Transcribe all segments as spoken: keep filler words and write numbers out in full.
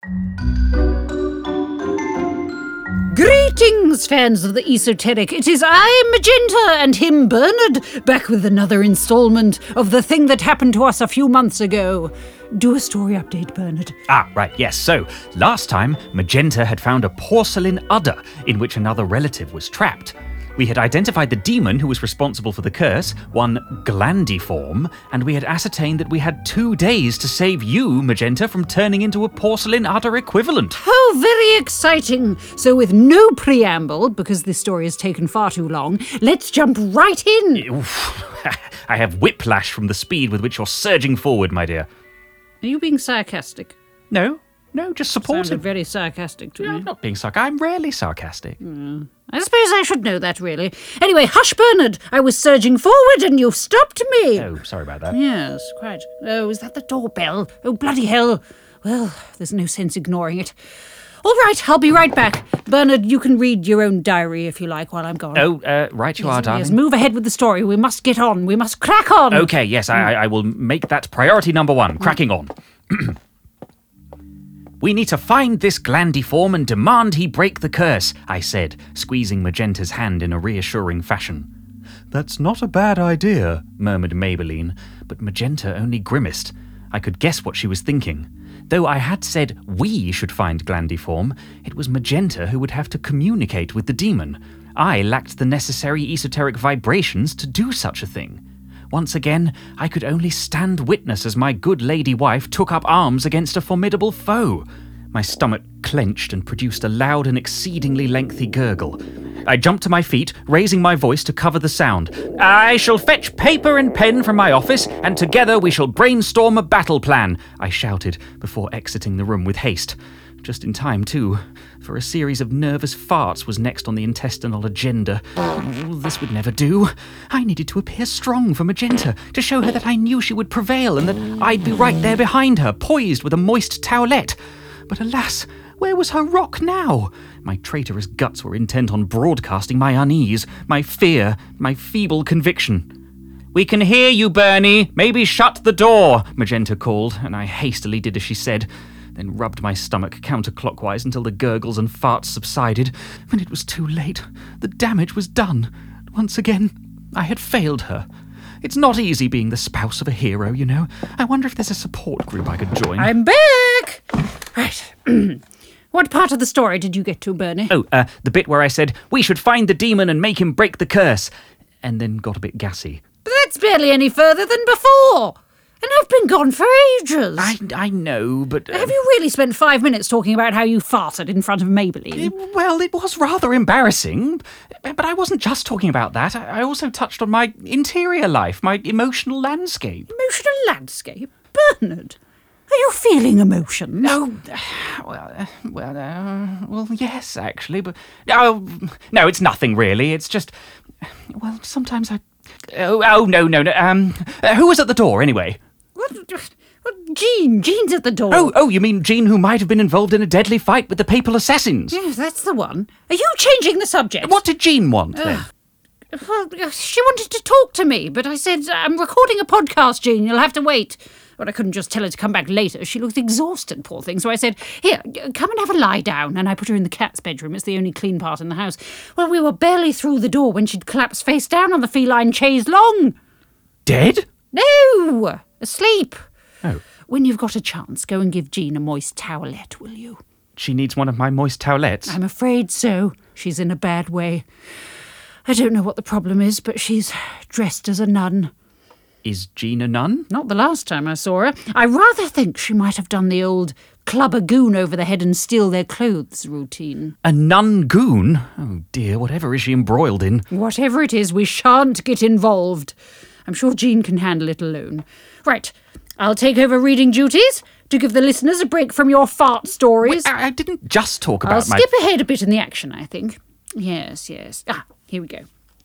Greetings, fans of the esoteric. It is I, Magenta, and him, Bernard, back with another installment of the thing that happened to us a few months ago. Do a story update, Bernard. Ah, right, yes. So, last time, Magenta had found a porcelain udder in which another relative was trapped. We had identified the demon who was responsible for the curse, one Glandiform, and we had ascertained that we had two days to save you, Magenta, from turning into a porcelain udder equivalent. Oh, very exciting. So with no preamble, because this story has taken far too long, let's jump right in. Oof. I have whiplash from the speed with which you're surging forward, my dear. Are you being sarcastic? No, no, just supportive. Sounded very sarcastic to no, me. I'm not being sarcastic. I'm rarely sarcastic. Mm. I suppose I should know that, really. Anyway, hush, Bernard. I was surging forward and you stopped me. Oh, sorry about that. Yes, quite. Oh, is that the doorbell? Oh, bloody hell. Well, there's no sense ignoring it. All right, I'll be right back. Bernard, you can read your own diary if you like while I'm gone. Oh, uh, right you yes, are, darling. Yes, move ahead with the story. We must get on. We must crack on. Okay, yes, I, I will make that priority number one, cracking on. We need to find this Glandiform and demand he break the curse, I said, squeezing Magenta's hand in a reassuring fashion. That's not a bad idea, murmured Maybelline, but Magenta only grimaced. I could guess what she was thinking. Though I had said we should find Glandiform, it was Magenta who would have to communicate with the demon. I lacked the necessary esoteric vibrations to do such a thing. Once again, I could only stand witness as my good lady wife took up arms against a formidable foe. My stomach clenched and produced a loud and exceedingly lengthy gurgle. I jumped to my feet, raising my voice to cover the sound. I shall fetch paper and pen from my office, and together we shall brainstorm a battle plan, I shouted before exiting the room with haste. Just in time, too, for a series of nervous farts was next on the intestinal agenda. Oh, this would never do. I needed to appear strong for Magenta, to show her that I knew she would prevail and that I'd be right there behind her, poised with a moist towelette. But alas, where was her rock now? My traitorous guts were intent on broadcasting my unease, my fear, my feeble conviction. We can hear you, Bernie. Maybe shut the door, Magenta called, and I hastily did as she said, then rubbed my stomach counterclockwise until the gurgles and farts subsided. When it was too late, the damage was done. Once again, I had failed her. It's not easy being the spouse of a hero, you know. I wonder if there's a support group I could join. I'm back! Right. What part of the story did you get to, Bernie? Oh, uh, the bit where I said, we should find the demon and make him break the curse, and then got a bit gassy. But that's barely any further than before. And I've been gone for ages. I, I know, but... Uh, Have you really spent five minutes talking about how you farted in front of Maybelline? It, well, it was rather embarrassing, but I wasn't just talking about that. I, I also touched on my interior life, my emotional landscape. Emotional landscape? Bernard, are you feeling emotion? No, well, uh, well, uh, well, yes, actually, but... Oh, no, it's nothing, really. It's just... Well, sometimes I... Oh, oh no, no, no. Um, uh, who was at the door, anyway? What? What? Jean. Jean's at the door. Oh, oh, you mean Jean who might have been involved in a deadly fight with the papal assassins? Yes, that's the one. Are you changing the subject? What did Jean want, then? Uh, well, she wanted to talk to me, but I said, I'm recording a podcast, Jean. You'll have to wait. But I couldn't just tell her to come back later. She looked exhausted, poor thing. So I said, here, come and have a lie down. And I put her in the cat's bedroom. It's the only clean part in the house. Well, we were barely through the door when she'd collapsed face down on the feline chaise longue. Dead? No, asleep. Oh. When you've got a chance, go and give Jean a moist towelette, will you? She needs one of my moist towelettes? I'm afraid so. She's in a bad way. I don't know what the problem is, but she's dressed as a nun. Is Jean a nun? Not the last time I saw her. I rather think she might have done the old club a goon over the head and steal their clothes routine. A nun goon? Oh dear, whatever is she embroiled in? Whatever it is, we shan't get involved. I'm sure Jean can handle it alone. Right, I'll take over reading duties to give the listeners a break from your fart stories. Wait, I, I didn't just talk about I'll my... skip ahead a bit in the action, I think. Yes, yes. Ah, here we go.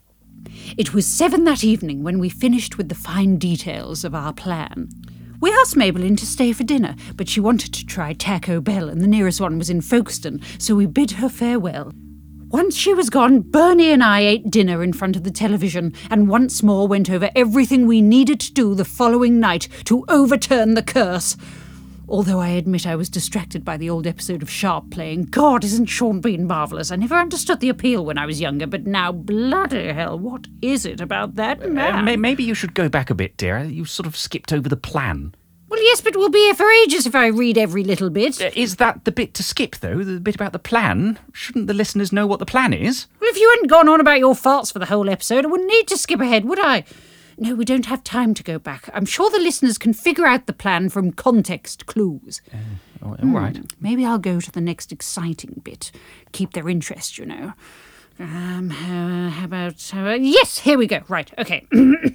It was seven that evening when we finished with the fine details of our plan. We asked Maybelline to stay for dinner, but she wanted to try Taco Bell, and the nearest one was in Folkestone, so we bid her farewell. Once she was gone, Bernie and I ate dinner in front of the television, and once more went over everything we needed to do the following night to overturn the curse. Although I admit I was distracted by the old episode of Sharp playing. God, isn't Sean Bean marvellous? I never understood the appeal when I was younger, but now, bloody hell, what is it about that man? Uh, may- maybe you should go back a bit, dear. You sort of skipped over the plan. Well, yes, but we'll be here for ages if I read every little bit. Uh, is that the bit to skip, though? The bit about the plan? Shouldn't the listeners know what the plan is? Well, if you hadn't gone on about your farts for the whole episode, I wouldn't need to skip ahead, would I? No, we don't have time to go back. I'm sure the listeners can figure out the plan from context clues. Uh, all hmm. right. Maybe I'll go to the next exciting bit. Keep their interest, you know. Um, uh, how about... How about yes, here we go. Right, okay.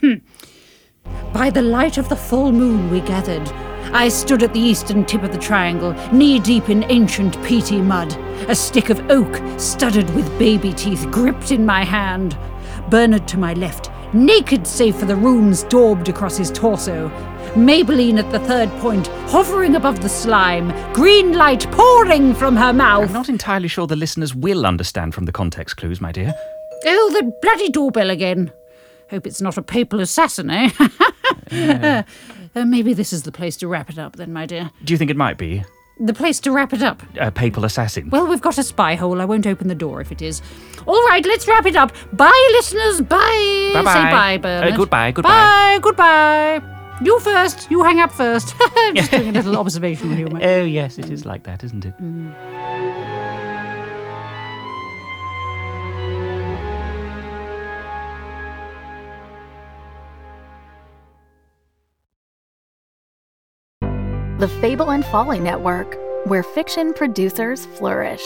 By the light of the full moon we gathered. I stood at the eastern tip of the triangle, knee-deep in ancient peaty mud. A stick of oak, studded with baby teeth, gripped in my hand. Bernard to my left, naked save for the runes daubed across his torso. Maybelline at the third point, hovering above the slime, green light pouring from her mouth. I'm not entirely sure the listeners will understand from the context clues, my dear. Oh, the bloody doorbell again. Hope it's not a papal assassin, eh? uh, uh, maybe this is the place to wrap it up then, my dear. Do you think it might be? The place to wrap it up? A papal assassin? Well, we've got a spy hole. I won't open the door if it is. All right, let's wrap it up. Bye, listeners. Bye. Bye-bye. Say bye, Bernard. Uh, goodbye, goodbye. Bye, goodbye. You first. You hang up first. I'm just doing a little observational humour. Oh, yes, it is like that, isn't it? Mm. The Fable and Folly Network, where fiction producers flourish.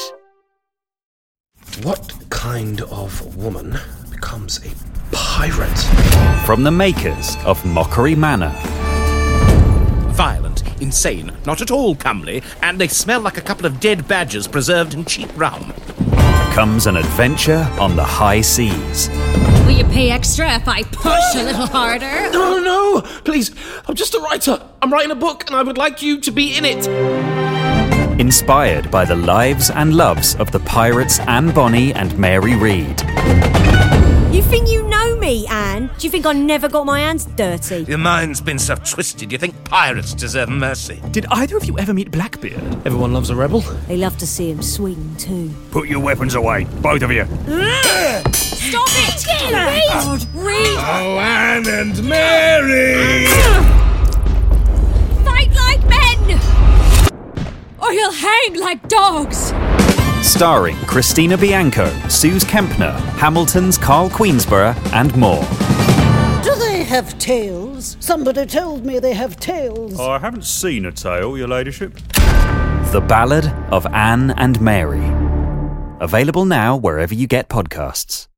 What kind of woman becomes a pirate? From the makers of Mockery Manor. Violent, insane, not at all comely, and they smell like a couple of dead badgers preserved in cheap rum. Comes an adventure on the high seas. Will you pay extra if I push a little harder? No, no, please. I'm just a writer. I'm writing a book and I would like you to be in it. Inspired by the lives and loves of the pirates Anne Bonny and Mary Read. You think you know me, Anne? Do you think I never got my hands dirty? Your mind's been so twisted, you think pirates deserve mercy. Did either of you ever meet Blackbeard? Everyone loves a rebel. They love to see him swing, too. Put your weapons away, both of you. Stop it! Read! God, read! Oh, Anne and Mary! Fight like men! Or you'll hang like dogs! Starring Christina Bianco, Suze Kempner, Hamilton's Carl Queensborough, and more. Do they have tails? Somebody told me they have tails. I haven't seen a tail, your ladyship. The Ballad of Anne and Mary. Available now wherever you get podcasts.